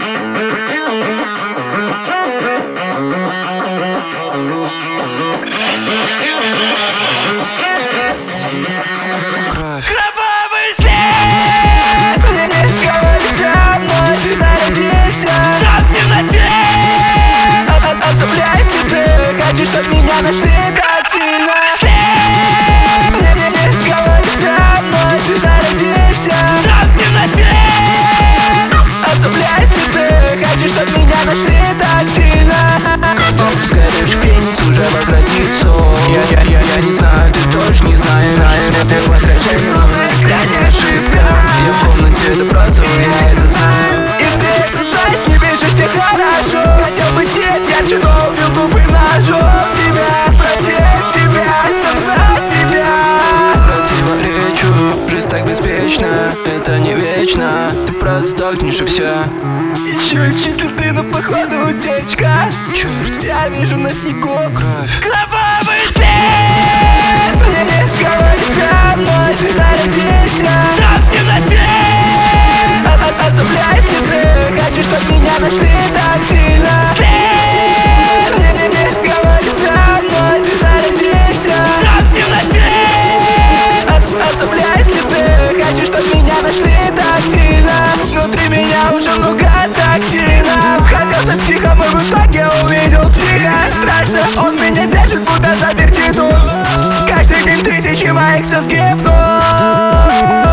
Кровавый след! Никого нельзя, но ты заразишься. Сам в темноте. Оставляй следы, хочу, чтоб меня нашли так сильно. Никого нельзя, но ты заразишься. Сам в темноте. Оставляй следы, хочу, чтоб меня нашли так сильно. Когда ты сгоришь, феникс уже возродится. Я не знаю, ты тоже не знаешь. Смотрю в отражение, но на экране ошибка. Я в комнате, это просто я это знаю. И ты это знаешь, не пишешь тебе хорошо. Хотел бы сеть ярче, но убил тупым ножом себя. Против себя, сам за себя. Противоречу, жизнь так беспечна. Это не вечно, ты просто сдохнешь и все. Еще если ты на походу утечка. Черт, я вижу на снегу кровь. Кровавый след! Никого нельзя, но ты заразишься. Сам в темноте. Оставляй следы, хочу, чтоб меня нашли так сильно. Никого нельзя, но ты заразишься. Сам в темноте. Оставляй следы, хочу, чтоб меня нашли так сильно. Внутри меня уже много токсинов. Хотел стать психом, и в итоге увидел психа. Страшно, он меня держит, будто заперти тут. Каждый день тысячи моих слез гибнут.